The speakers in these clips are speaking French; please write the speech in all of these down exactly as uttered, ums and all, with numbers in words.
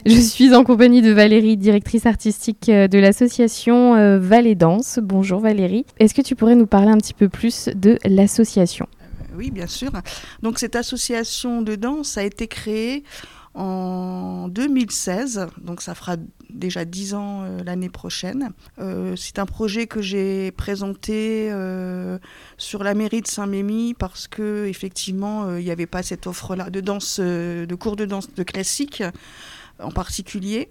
Je suis en compagnie de Valérie, directrice artistique de l'association euh, Valais Danse. Bonjour Valérie. Est-ce que tu pourrais nous parler un petit peu plus de l'association ? Oui, bien sûr. Donc cette association de danse a été créée en deux mille seize, donc ça fera déjà dix ans euh, l'année prochaine. Euh, c'est un projet que j'ai présenté euh, sur la mairie de Saint-Mémy parce que effectivement euh, il n'y avait pas cette offre-là de danse, euh, de cours de danse de classique en particulier.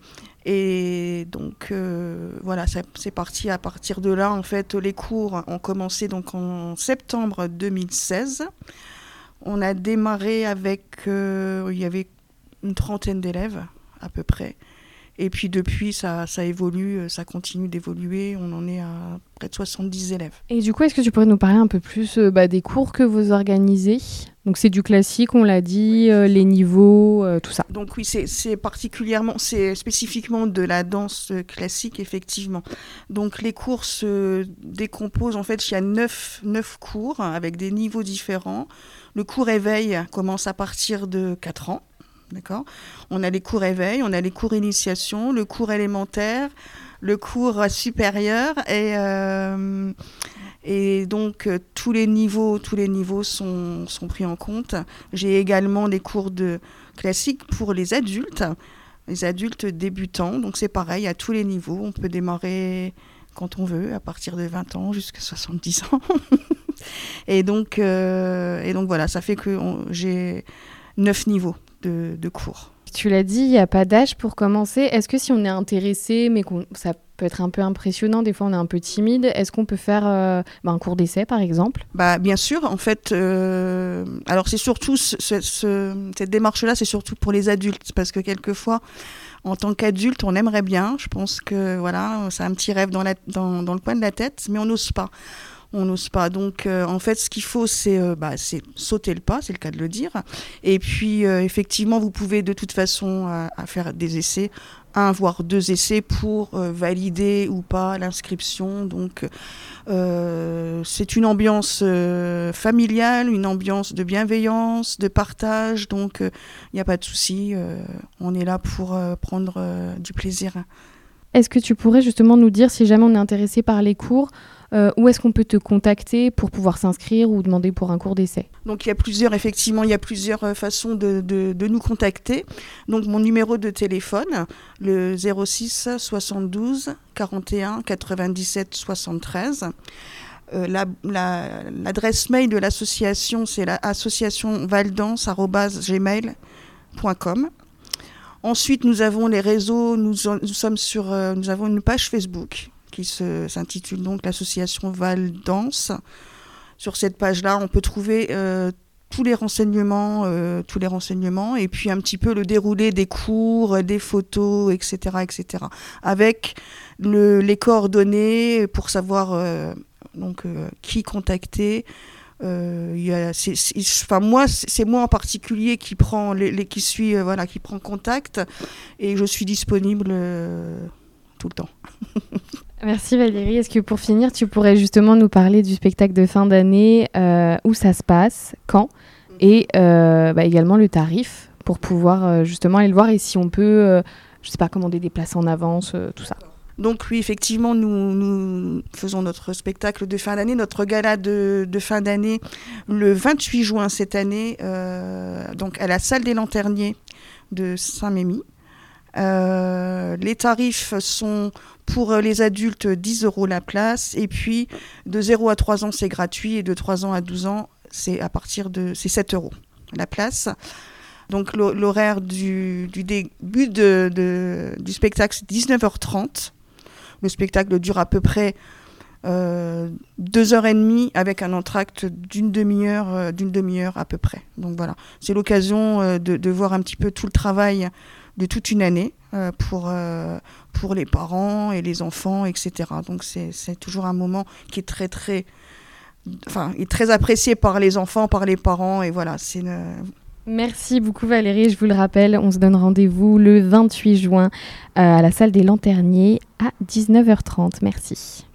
Et donc euh, voilà, ça, c'est parti à partir de là. En fait, les cours ont commencé donc en septembre deux mille seize. On a démarré avec, euh, il y avait une trentaine d'élèves à peu près. Et puis depuis, ça, ça évolue, ça continue d'évoluer. On en est à près de soixante-dix élèves. Et du coup, est-ce que tu pourrais nous parler un peu plus euh, bah, des cours que vous organisez ? Donc c'est du classique, on l'a dit, oui, euh, les niveaux, euh, tout ça. Donc oui, c'est, c'est particulièrement, c'est spécifiquement de la danse classique, effectivement. Donc les cours se décomposent, en fait, il y a neuf, neuf cours avec des niveaux différents. Le cours éveil commence à partir de quatre ans. D'accord. On a les cours éveil, on a les cours initiation, le cours élémentaire, le cours supérieur et, euh, et donc euh, tous les niveaux, tous les niveaux sont, sont pris en compte. J'ai également des cours de classique pour les adultes, les adultes débutants. Donc c'est pareil à tous les niveaux. On peut démarrer quand on veut, à partir de vingt ans jusqu'à soixante-dix ans. et, donc, euh, et donc voilà, ça fait que on, j'ai neuf niveaux de, de cours. Tu l'as dit, il n'y a pas d'âge pour commencer. Est-ce que si on est intéressé, mais qu'on, ça peut être un peu impressionnant, des fois on est un peu timide, est-ce qu'on peut faire euh, bah, un cours d'essai par exemple ? Bah, bien sûr, en fait, euh, alors c'est surtout ce, ce, ce, cette démarche-là, c'est surtout pour les adultes, parce que quelquefois, en tant qu'adulte, on aimerait bien, je pense que voilà, c'est un petit rêve dans, la, dans, dans le coin de la tête, mais on n'ose pas. On n'ose pas. Donc, euh, en fait, ce qu'il faut, c'est, euh, bah, c'est sauter le pas, c'est le cas de le dire. Et puis, euh, effectivement, vous pouvez de toute façon euh, à faire des essais, un voire deux essais pour euh, valider ou pas l'inscription. Donc, euh, c'est une ambiance euh, familiale, une ambiance de bienveillance, de partage. Donc, il euh, n'y a pas de souci. Euh, on est là pour euh, prendre euh, du plaisir. Est-ce que tu pourrais justement nous dire, si jamais on est intéressé par les cours, Euh, où est-ce qu'on peut te contacter pour pouvoir s'inscrire ou demander pour un cours d'essai ? Donc il y a plusieurs, effectivement, il y a plusieurs euh, façons de, de, de nous contacter. Donc mon numéro de téléphone, le zéro six soixante-douze quarante et un quatre-vingt-dix-sept soixante-treize. Euh, la, la, l'adresse mail de l'association, c'est la association valdance arobase gmail point com. Ensuite, nous avons les réseaux, nous, nous, sommes sur, euh, nous avons une page Facebook qui se, s'intitule donc l'association Valais Danse. Sur cette page-là, on peut trouver euh, tous les renseignements, euh, tous les renseignements, et puis un petit peu le déroulé des cours, des photos, et cetera, et cetera. Avec le, les coordonnées pour savoir euh, donc euh, qui contacter. Euh, y a, c'est, c'est, enfin moi, c'est, c'est moi en particulier qui prend les, les qui suis euh, voilà qui prend contact, et je suis disponible euh, tout le temps. Merci Valérie. Est-ce que pour finir, tu pourrais justement nous parler du spectacle de fin d'année, euh, où ça se passe, quand, et euh, bah, également le tarif pour pouvoir euh, justement aller le voir, et si on peut, euh, je sais pas, commander des places en avance, euh, tout ça. Donc oui, effectivement, nous, nous faisons notre spectacle de fin d'année, notre gala de, de fin d'année le vingt-huit juin cette année, euh, donc à la salle des Lanterniers de Saint-Mémy. Euh, les tarifs sont pour les adultes dix euros la place, et puis de zéro à trois ans c'est gratuit, et de trois ans à douze ans c'est à partir de c'est sept euros la place. Donc l'horaire du, du début de, de, du spectacle c'est dix-neuf heures trente. Le spectacle dure à peu près euh, deux heures et demie avec un entracte d'une demi-heure, euh, d'une demi-heure à peu près. Donc voilà, c'est l'occasion euh, de, de voir un petit peu tout le travail de toute une année euh, pour, euh, pour les parents et les enfants, et cetera. Donc c'est, c'est toujours un moment qui est très, très, enfin, est très apprécié par les enfants, par les parents, et voilà, c'est une... Merci beaucoup Valérie, je vous le rappelle, on se donne rendez-vous le vingt-huit juin euh, à la salle des Lanterniers à dix-neuf heures trente. Merci.